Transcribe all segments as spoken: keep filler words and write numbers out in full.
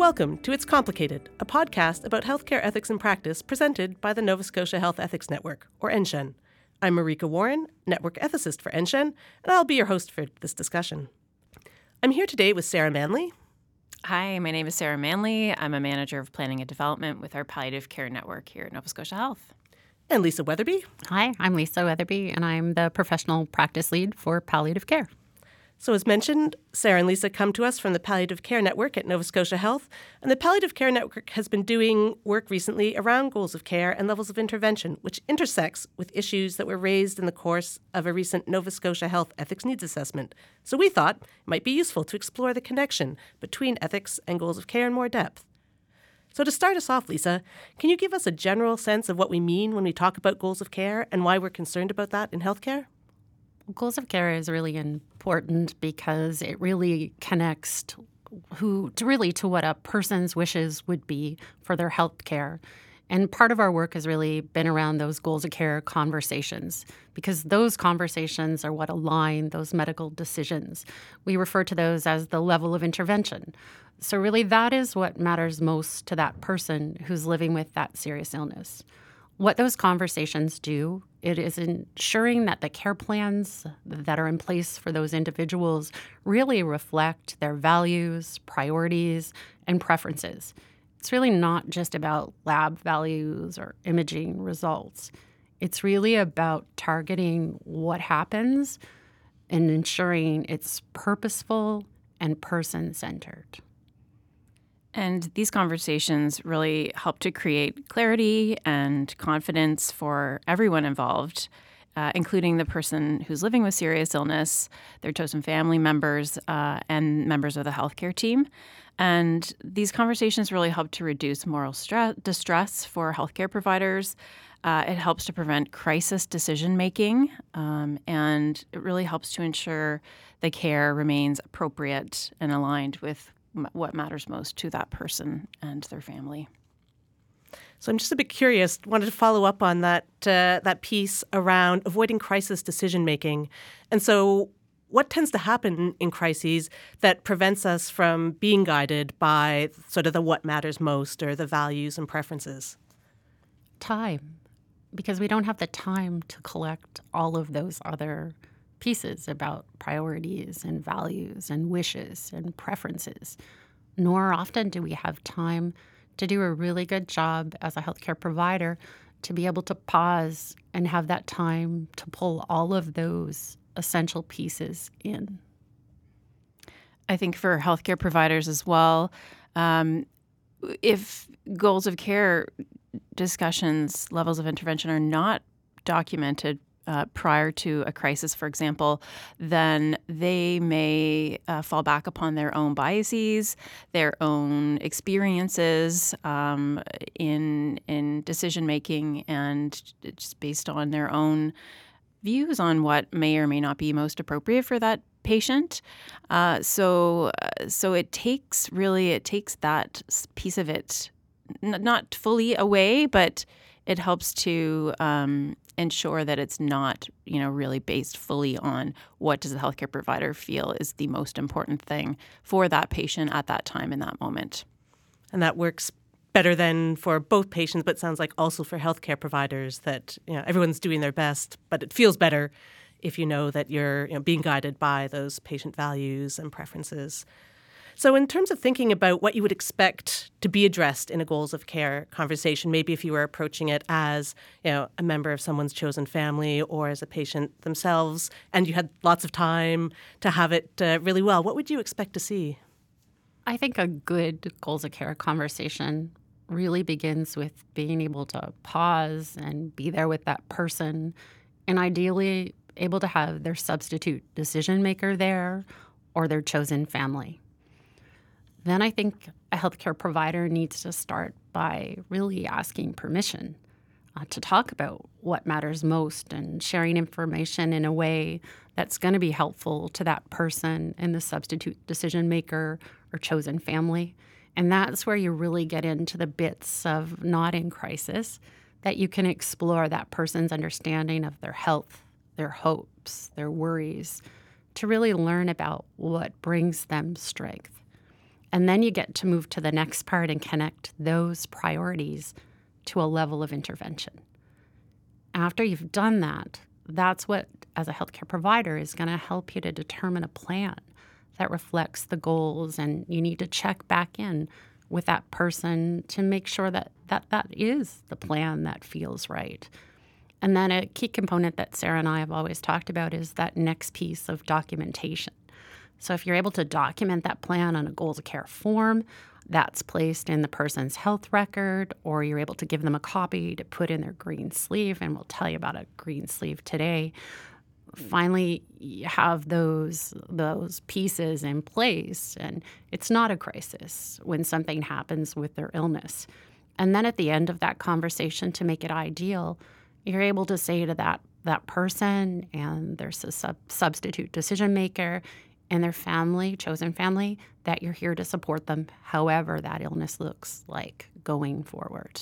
welcome to It's Complicated, a podcast about healthcare ethics and practice presented by the Nova Scotia Health Ethics Network, or N S H N. I'm Marika Warren, network ethicist for N S H N, and I'll be your host for this discussion. I'm here today with Sarah Manley. Hi, my name is Sarah Manley. I'm a manager of planning and development with our palliative care network here at Nova Scotia Health. And Lisa Weatherby. Hi, I'm Lisa Weatherby, and I'm the professional practice lead for palliative care. So as mentioned, Sarah and Lisa come to us from the Palliative Care Network at Nova Scotia Health, and the Palliative Care Network has been doing work recently around goals of care and levels of intervention, which intersects with issues that were raised in the course of a recent Nova Scotia Health Ethics Needs Assessment. So we thought it might be useful to explore the connection between ethics and goals of care in more depth. So to start us off, Lisa, can you give us a general sense of what we mean when we talk about goals of care and why we're concerned about that in healthcare? Goals of care is really important because it really connects to who to really to what a person's wishes would be for their health care. And part of our work has really been around those goals of care conversations because those conversations are what align those medical decisions. We refer to those as the level of intervention. So really that is what matters most to that person who's living with that serious illness. What those conversations do, it is ensuring that the care plans that are in place for those individuals really reflect their values, priorities, and preferences. It's really not just about lab values or imaging results. It's really about targeting what happens and ensuring it's purposeful and person-centered. And these conversations really help to create clarity and confidence for everyone involved, uh, including the person who's living with serious illness, their chosen family members, uh, and members of the healthcare team. And these conversations really help to reduce moral stress, distress for healthcare providers. Uh, it helps to prevent crisis decision-making, um, and it really helps to ensure the care remains appropriate and aligned with what matters most to that person and their family. So I'm just a bit curious, wanted to follow up on that uh, that piece around avoiding crisis decision-making. And so what tends to happen in crises that prevents us from being guided by sort of the what matters most or the values and preferences? Time, because we don't have the time to collect all of those other pieces about priorities and values and wishes and preferences. Nor often do we have time to do a really good job as a healthcare provider to be able to pause and have that time to pull all of those essential pieces in. I think for healthcare providers as well, um, if goals of care discussions, levels of intervention are not documented Uh, prior to a crisis, for example, then they may uh, fall back upon their own biases, their own experiences um, in in decision making, and just based on their own views on what may or may not be most appropriate for that patient. Uh, so, uh, so it takes really it takes that piece of it, n- not fully away, but it helps to um, ensure that it's not, you know, really based fully on what does the healthcare provider feel is the most important thing for that patient at that time in that moment. And that works better than for both patients, but sounds like also for healthcare providers that, you know, everyone's doing their best, but it feels better if you know that you're, you know, being guided by those patient values and preferences. So in terms of thinking about what you would expect to be addressed in a goals of care conversation, maybe if you were approaching it as, you know, a member of someone's chosen family or as a patient themselves, and you had lots of time to have it uh, really well, what would you expect to see? I think a good goals of care conversation really begins with being able to pause and be there with that person, and ideally able to have their substitute decision maker there or their chosen family. Then I think a healthcare provider needs to start by really asking permission uh, to talk about what matters most and sharing information in a way that's going to be helpful to that person and the substitute decision maker or chosen family. And that's where you really get into the bits of not in crisis, that you can explore that person's understanding of their health, their hopes, their worries, to really learn about what brings them strength. And then you get to move to the next part and connect those priorities to a level of intervention. After you've done that, that's what, as a healthcare provider, is going to help you to determine a plan that reflects the goals. And you need to check back in with that person to make sure that that, that is the plan that feels right. And then a key component that Sarah and I have always talked about is that next piece of documentation. So if you're able to document that plan on a goals of care form, that's placed in the person's health record, or you're able to give them a copy to put in their green sleeve, and we'll tell you about a green sleeve today. Finally, you have those those pieces in place, and it's not a crisis when something happens with their illness. And then at the end of that conversation, to make it ideal, you're able to say to that that person and their sub- substitute decision maker and their family, chosen family, that you're here to support them however that illness looks like going forward.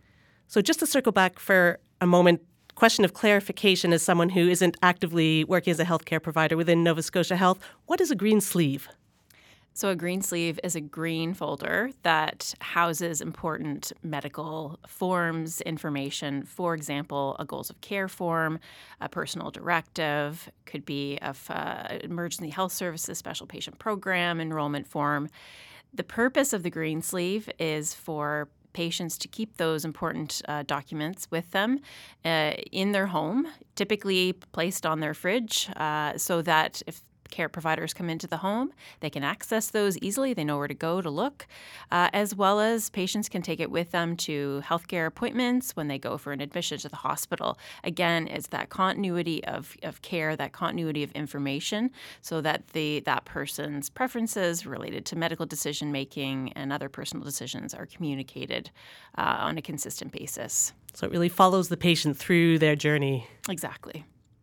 So just to circle back for a moment, question of clarification as someone who isn't actively working as a healthcare provider within Nova Scotia Health, what is a green sleeve? So a green sleeve is a green folder that houses important medical forms, information. For example, a goals of care form, a personal directive, could be a uh, emergency health services special patient program enrollment form. The purpose of the green sleeve is for patients to keep those important uh, documents with them uh, in their home, typically placed on their fridge, uh, so that if care providers come into the home, they can access those easily. They know where to go to look, uh, as well as patients can take it with them to healthcare appointments when they go for an admission to the hospital. Again, it's that continuity of, of care, that continuity of information, so that the that person's preferences related to medical decision making and other personal decisions are communicated uh, on a consistent basis. So it really follows the patient through their journey. Exactly.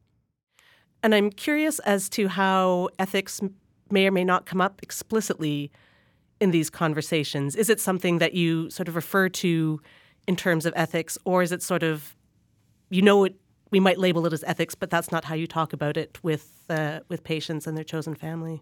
And I'm curious as to how ethics may or may not come up explicitly in these conversations. Is it something that you sort of refer to in terms of ethics, or is it sort of, you know, it, we might label it as ethics, but that's not how you talk about it with uh, with patients and their chosen family?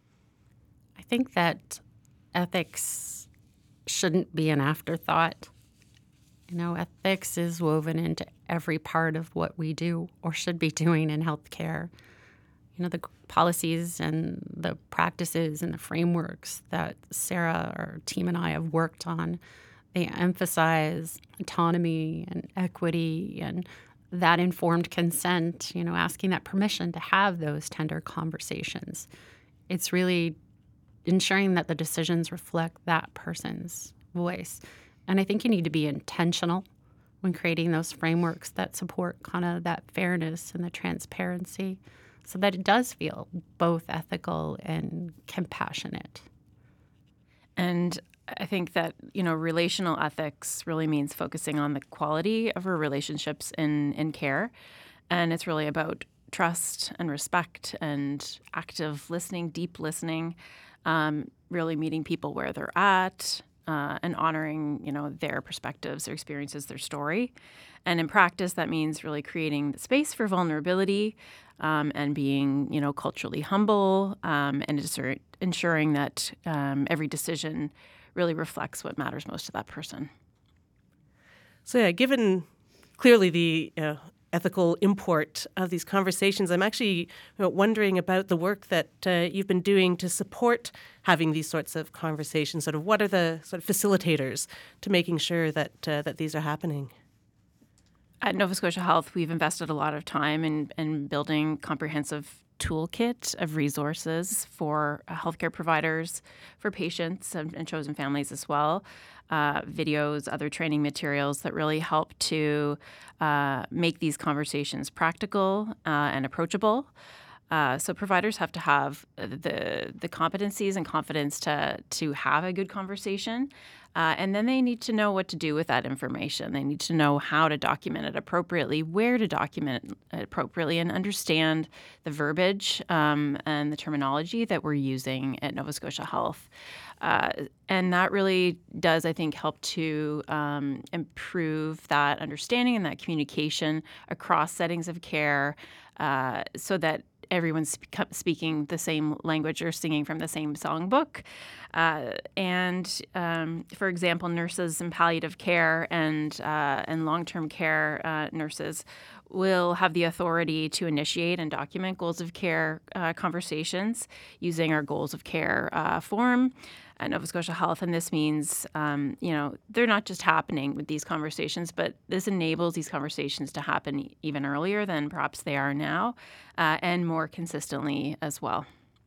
I think that ethics shouldn't be an afterthought. You know, ethics is woven into every part of what we do or should be doing in healthcare. You know, the policies and the practices and the frameworks that Sarah, our team, and I have worked on, they emphasize autonomy and equity and that informed consent, you know, asking that permission to have those tender conversations. It's really ensuring that the decisions reflect that person's voice. And I think you need to be intentional when creating those frameworks that support kind of that fairness and the transparency so that it does feel both ethical and compassionate. And I think that, you know, relational ethics really means focusing on the quality of our relationships in, in care. And it's really about trust and respect and active listening, deep listening, um, really meeting people where they're at, Uh, and honoring, you know, their perspectives, their experiences, their story. And in practice, that means really creating space for vulnerability um, and being, you know, culturally humble um, and insur- ensuring that um, every decision really reflects what matters most to that person. So yeah, given clearly the uh, ethical import of these conversations, I'm actually you know, wondering about the work that uh, you've been doing to support having these sorts of conversations. Sort of, what are the sort of facilitators to making sure that uh, that these are happening? At Nova Scotia Health, we've invested a lot of time in, in building comprehensive toolkit of resources for healthcare providers, for patients and, and chosen families as well. Uh, videos, other training materials that really help to uh, make these conversations practical uh, and approachable. Uh, so providers have to have the the competencies and confidence to to have a good conversation, uh, and then they need to know what to do with that information. They need to know how to document it appropriately, where to document it appropriately, and understand the verbiage um, and the terminology that we're using at Nova Scotia Health. Uh, and that really does, I think, help to um, improve that understanding and that communication across settings of care uh, so that everyone's spe- speaking the same language or singing from the same songbook. Uh, and um, for example, nurses in palliative care and uh, and long-term care uh, nurses will have the authority to initiate and document goals of care uh, conversations using our goals of care uh, form at Nova Scotia Health. And this means, um, you know, they're not just happening with these conversations, but this enables these conversations to happen even earlier than perhaps they are now uh, and more consistently as well.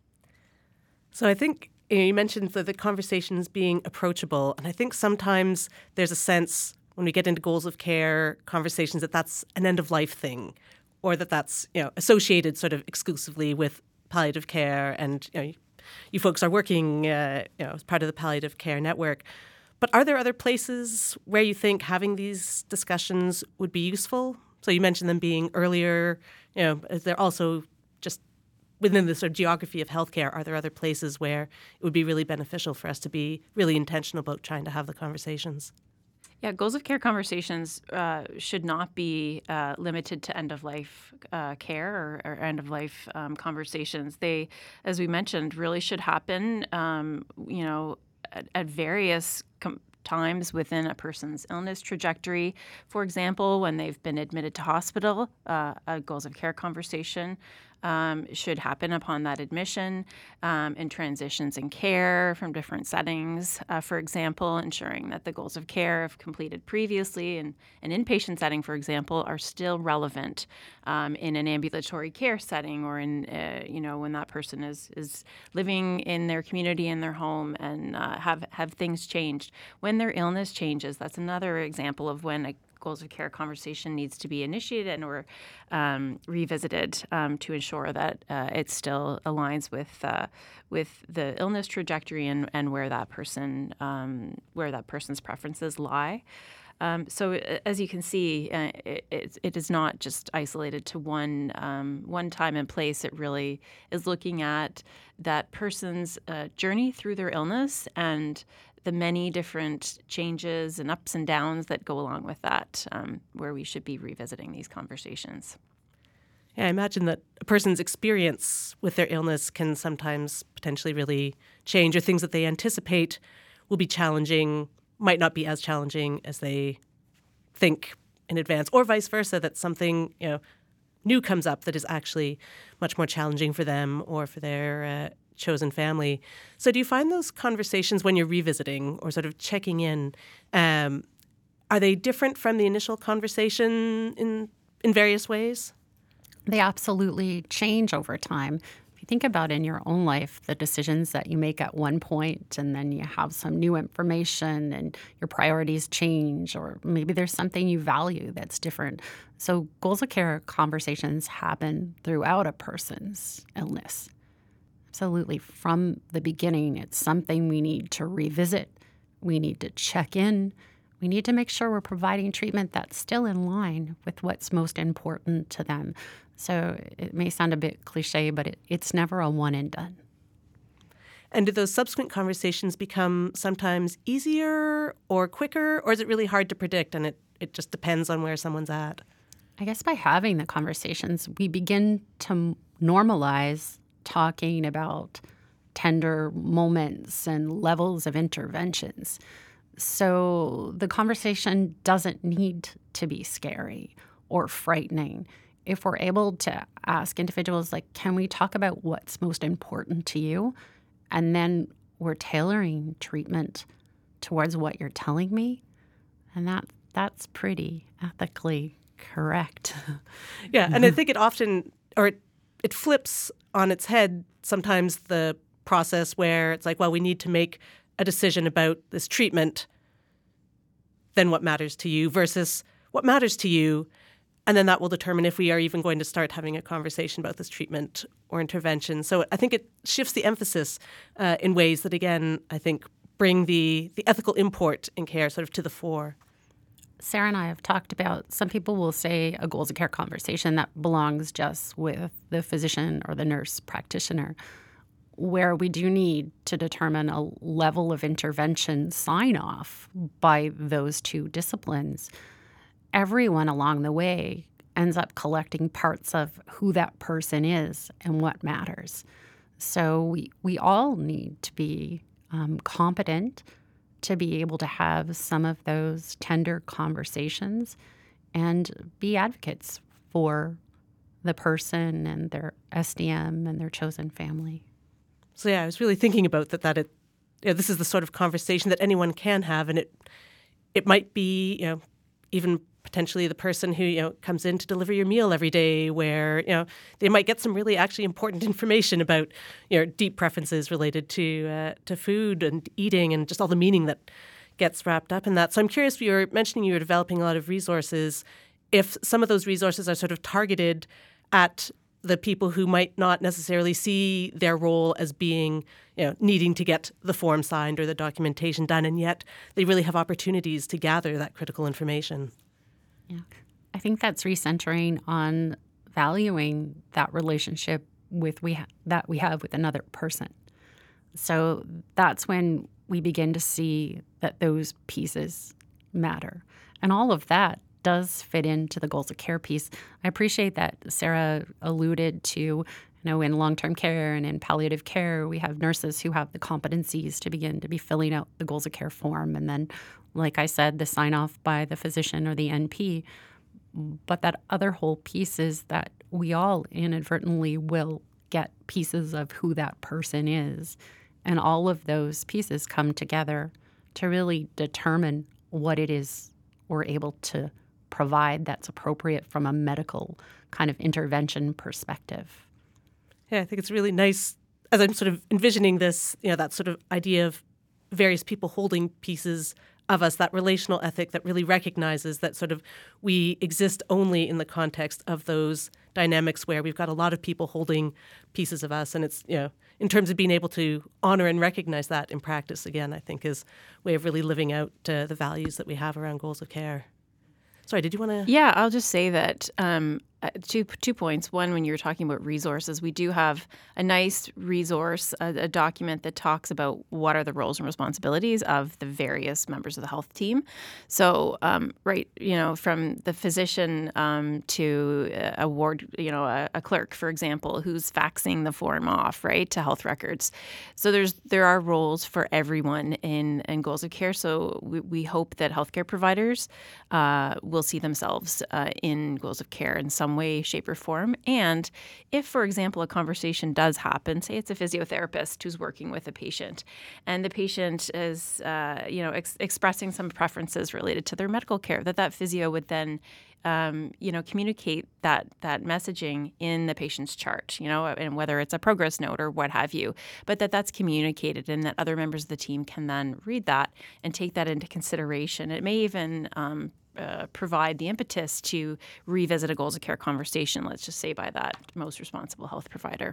So I think you know, you mentioned the, the conversations being approachable. And I think sometimes there's a sense when we get into goals of care conversations that that's an end-of-life thing, or that that's you know associated sort of exclusively with palliative care, and you know you folks are working uh, you know as part of the palliative care network. But are there other places where you think having these discussions would be useful? So you mentioned them being earlier. You know, is there also just within the sort of geography of healthcare, are there other places where it would be really beneficial for us to be really intentional about trying to have the conversations? Yeah, goals of care conversations uh, should not be uh, limited to end-of-life uh, care or, or end-of-life um, conversations. They, as we mentioned, really should happen, um, you know, at, at various com- times within a person's illness trajectory. For example, when they've been admitted to hospital, uh, a goals of care conversation Um, should happen upon that admission, um, in transitions in care from different settings. Uh, for example, ensuring that the goals of care have completed previously in an inpatient setting, for example, are still relevant um, in an ambulatory care setting, or in, uh, you know, when that person is is living in their community, in their home, and uh, have, have things changed. When their illness changes, that's another example of when a goals of care conversation needs to be initiated and or um, revisited um, to ensure that uh, it still aligns with uh, with the illness trajectory and, and where that person um, where that person's preferences lie. Um, so as you can see, uh, it, it, it is not just isolated to one um, one time and place. It really is looking at that person's uh, journey through their illness and the many different changes and ups and downs that go along with that, um, where we should be revisiting these conversations. Yeah, I imagine that a person's experience with their illness can sometimes potentially really change, or things that they anticipate will be challenging might not be as challenging as they think in advance, or vice versa, that something you know new comes up that is actually much more challenging for them or for their uh, chosen family. So do you find those conversations when you're revisiting or sort of checking in, um, are they different from the initial conversation in in various ways? They absolutely change over time. If you think about in your own life, the decisions that you make at one point, and then you have some new information and your priorities change, or maybe there's something you value that's different. So goals of care conversations happen throughout a person's illness. Absolutely. From the beginning, it's something we need to revisit. We need to check in. We need to make sure we're providing treatment that's still in line with what's most important to them. So it may sound a bit cliche, but it, it's never a one and done. And do those subsequent conversations become sometimes easier or quicker, or is it really hard to predict and it, it just depends on where someone's at? I guess by having the conversations, we begin to normalize talking about tender moments and levels of interventions. So the conversation doesn't need to be scary or frightening. If we're able to ask individuals, like, can we talk about what's most important to you? And then we're tailoring treatment towards what you're telling me. And that that's pretty ethically correct. Yeah, and I think it often, or it, it flips on its head sometimes, the process where it's like, well, we need to make a decision about this treatment, then what matters to you versus what matters to you. And then that will determine if we are even going to start having a conversation about this treatment or intervention. So I think it shifts the emphasis uh, in ways that, again, I think bring the, the ethical import in care sort of to the fore. Sarah and I have talked about, some people will say a goals of care conversation that belongs just with the physician or the nurse practitioner, where we do need to determine a level of intervention sign-off by those two disciplines. Everyone along the way ends up collecting parts of who that person is and what matters. So we, we all need to be um, competent to be able to have some of those tender conversations and be advocates for the person and their S D M and their chosen family. So yeah, I was really thinking about that, that it, you know, this is the sort of conversation that anyone can have, and it it might be, you know, even potentially the person who, you know, comes in to deliver your meal every day, where, you know, they might get some really actually important information about, you know, deep preferences related to uh, to food and eating and just all the meaning that gets wrapped up in that. So I'm curious, you were mentioning you were developing a lot of resources, if some of those resources are sort of targeted at the people who might not necessarily see their role as being, you know, needing to get the form signed or the documentation done, and yet they really have opportunities to gather that critical information. Yeah, I think that's recentering on valuing that relationship with we ha- that we have with another person. So that's when we begin to see that those pieces matter, and all of that does fit into the goals of care piece. I appreciate that Sarah alluded to, you know, in long-term care and in palliative care, we have nurses who have the competencies to begin to be filling out the goals of care form. And then, like I said, the sign-off by the physician or the N P. But that other whole piece is that we all inadvertently will get pieces of who that person is. And all of those pieces come together to really determine what it is we're able to provide that's appropriate from a medical kind of intervention perspective. Yeah, I think it's really nice, as I'm sort of envisioning this, you know, that sort of idea of various people holding pieces of us, that relational ethic that really recognizes that sort of we exist only in the context of those dynamics where we've got a lot of people holding pieces of us. And it's, you know, in terms of being able to honor and recognize that in practice, again, I think is a way of really living out uh, the values that we have around goals of care. Sorry, did you want to? Yeah, I'll just say that um, two two points. One, when you're talking about resources, we do have a nice resource, a, a document that talks about what are the roles and responsibilities of the various members of the health team. So, um, right, you know, from the physician um, to a ward, you know, a, a clerk, for example, who's faxing the form off, right, to health records. So there's there are roles for everyone in, in goals of care. So we, we hope that healthcare providers uh, will see themselves uh, in goals of care in some way, shape, or form. And if, for example, a conversation does happen, say it's a physiotherapist who's working with a patient, and the patient is, uh, you know, ex- expressing some preferences related to their medical care, that that physio would then, um, you know, communicate that that messaging in the patient's chart, you know, and whether it's a progress note or what have you, but that that's communicated and that other members of the team can then read that and take that into consideration. It may even um, Uh, provide the impetus to revisit a goals of care conversation, let's just say by that most responsible health provider.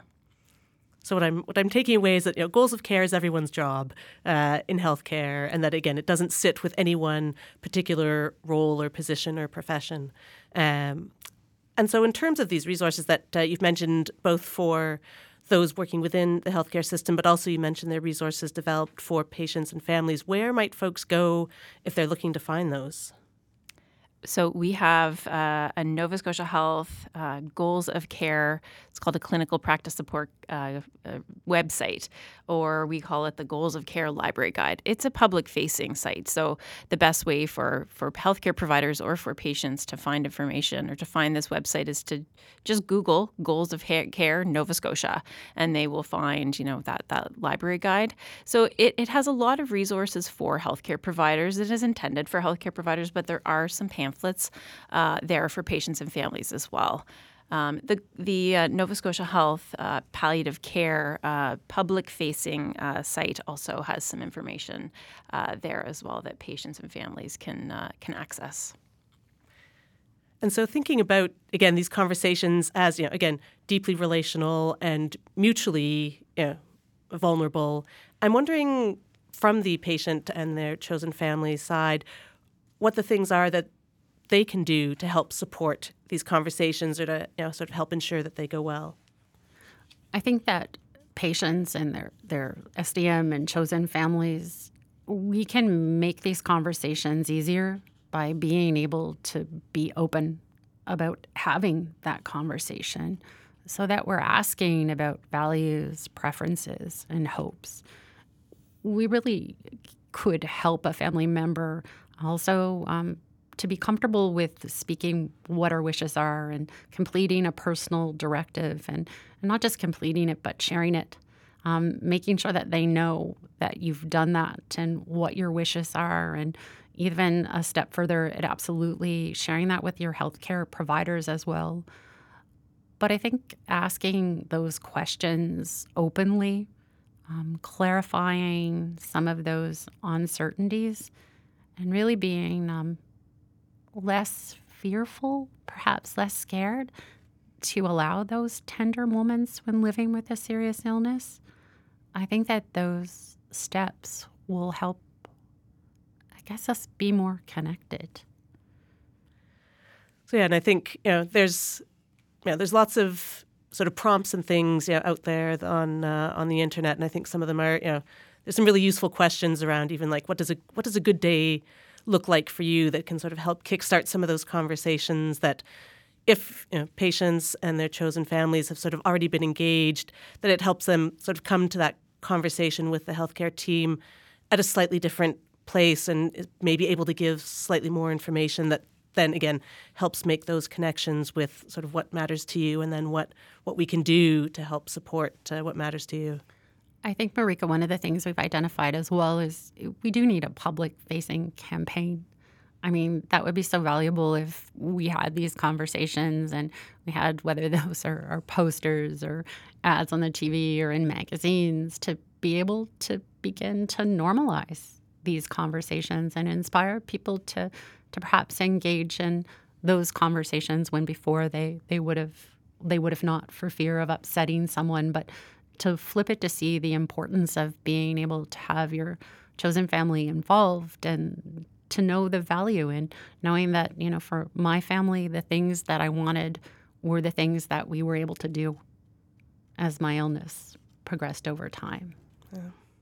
So what I'm what I'm taking away is that, you know, goals of care is everyone's job uh, in healthcare, and that, again, it doesn't sit with any one particular role or position or profession. Um, and so in terms of these resources that uh, you've mentioned, both for those working within the healthcare system, but also you mentioned there are resources developed for patients and families, where might folks go if they're looking to find those? So we have uh, a Nova Scotia Health uh, Goals of Care. It's called a Clinical Practice Support uh, uh, website, or we call it the Goals of Care Library Guide. It's a public-facing site, so the best way for, for healthcare providers or for patients to find information or to find this website is to just Google Goals of Care Nova Scotia, and they will find, you know, that, that library guide. So it, it has a lot of resources for healthcare providers. It is intended for healthcare providers, but there are some pamphlets uh, there for patients and families as well. Um, the the uh, Nova Scotia Health uh, Palliative Care uh, public-facing uh, site also has some information uh, there as well that patients and families can uh, can access. And so thinking about, again, these conversations as, you know, again, deeply relational and mutually, you know, vulnerable, I'm wondering from the patient and their chosen family side what the things are that they can do to help support these conversations or to, you know, sort of help ensure that they go well. I think that patients and their, their S D M and chosen families, we can make these conversations easier by being able to be open about having that conversation so that we're asking about values, preferences, and hopes. We really could help a family member also um, to be comfortable with speaking what our wishes are and completing a personal directive, and, and not just completing it, but sharing it, um, making sure that they know that you've done that and what your wishes are, and even a step further, it absolutely sharing that with your healthcare providers as well. But I think asking those questions openly, um, clarifying some of those uncertainties, and really being um, less fearful, perhaps less scared, to allow those tender moments when living with a serious illness. I think that those steps will help, I guess, us be more connected. So yeah, and I think you know there's you know, there's lots of sort of prompts and things you know, out there on uh, on the internet, and I think some of them are you know there's some really useful questions around even like what does a what does a good day look like for you that can sort of help kickstart some of those conversations that if you know, patients and their chosen families have sort of already been engaged, that it helps them sort of come to that conversation with the healthcare team at a slightly different place and may be able to give slightly more information that then, again, helps make those connections with sort of what matters to you and then what, what we can do to help support uh, what matters to you. I think, Marika, one of the things we've identified as well is we do need a public-facing campaign. I mean, that would be so valuable if we had these conversations and we had, whether those are, are posters or ads on the T V or in magazines, to be able to begin to normalize these conversations and inspire people to, to perhaps engage in those conversations when before they, they would have they would have not, for fear of upsetting someone, but to flip it to see the importance of being able to have your chosen family involved and to know the value in knowing that, you know, for my family, the things that I wanted were the things that we were able to do as my illness progressed over time. Yeah.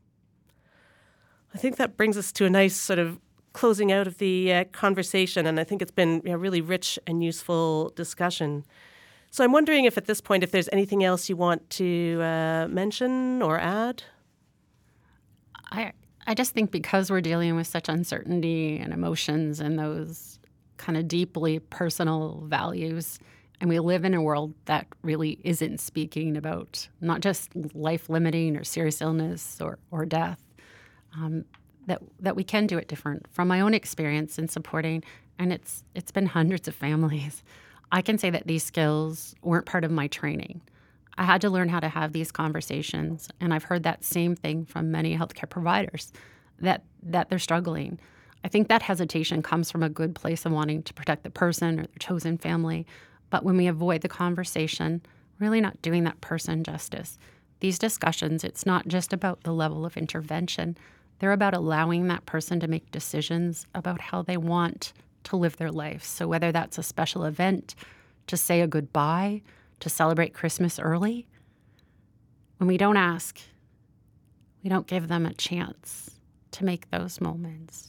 I think that brings us to a nice sort of closing out of the uh, conversation, and I think it's been a really rich and useful discussion. So I'm wondering if at this point, if there's anything else you want to uh, mention or add? I I just think because we're dealing with such uncertainty and emotions and those kind of deeply personal values, and we live in a world that really isn't speaking about not just life-limiting or serious illness or, or death, um, that that we can do it different. From my own experience in supporting, and it's it's been hundreds of families, I can say that these skills weren't part of my training. I had to learn how to have these conversations, and I've heard that same thing from many healthcare providers, that that they're struggling. I think that hesitation comes from a good place of wanting to protect the person or their chosen family, but when we avoid the conversation, really not doing that person justice. These discussions, it's not just about the level of intervention. They're about allowing that person to make decisions about how they want to live their life. So whether that's a special event, to say a goodbye, to celebrate Christmas early, when we don't ask, we don't give them a chance to make those moments.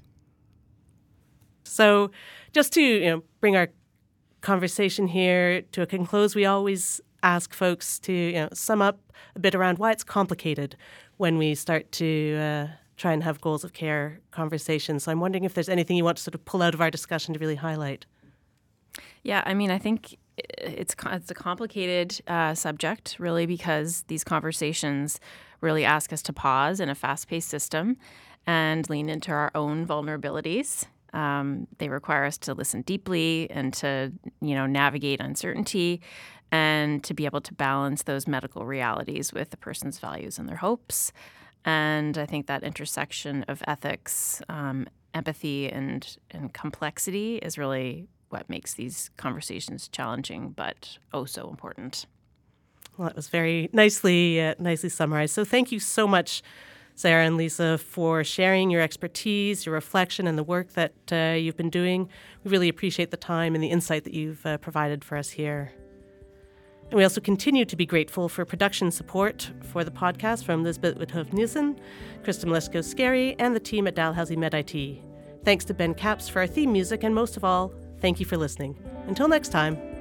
So just to you know, bring our conversation here to a close, we always ask folks to you know, sum up a bit around why it's complicated when we start to uh, try and have goals of care conversations. So I'm wondering if there's anything you want to sort of pull out of our discussion to really highlight. Yeah, I mean, I think it's it's a complicated uh, subject, really, because these conversations really ask us to pause in a fast-paced system and lean into our own vulnerabilities. Um, they require us to listen deeply and to, you know, navigate uncertainty and to be able to balance those medical realities with the person's values and their hopes. And I think that intersection of ethics, um, empathy, and and complexity is really what makes these conversations challenging, but oh so important. Well, that was very nicely uh, nicely summarized. So thank you so much, Sarah and Lisa, for sharing your expertise, your reflection, and the work that uh, you've been doing. We really appreciate the time and the insight that you've uh, provided for us here. And we also continue to be grateful for production support for the podcast from Lisbeth Withoff-Nielsen, Krista Malesko-Scary, and the team at Dalhousie MedIT. Thanks to Ben Capps for our theme music, and most of all, Thank you for listening. Until next time.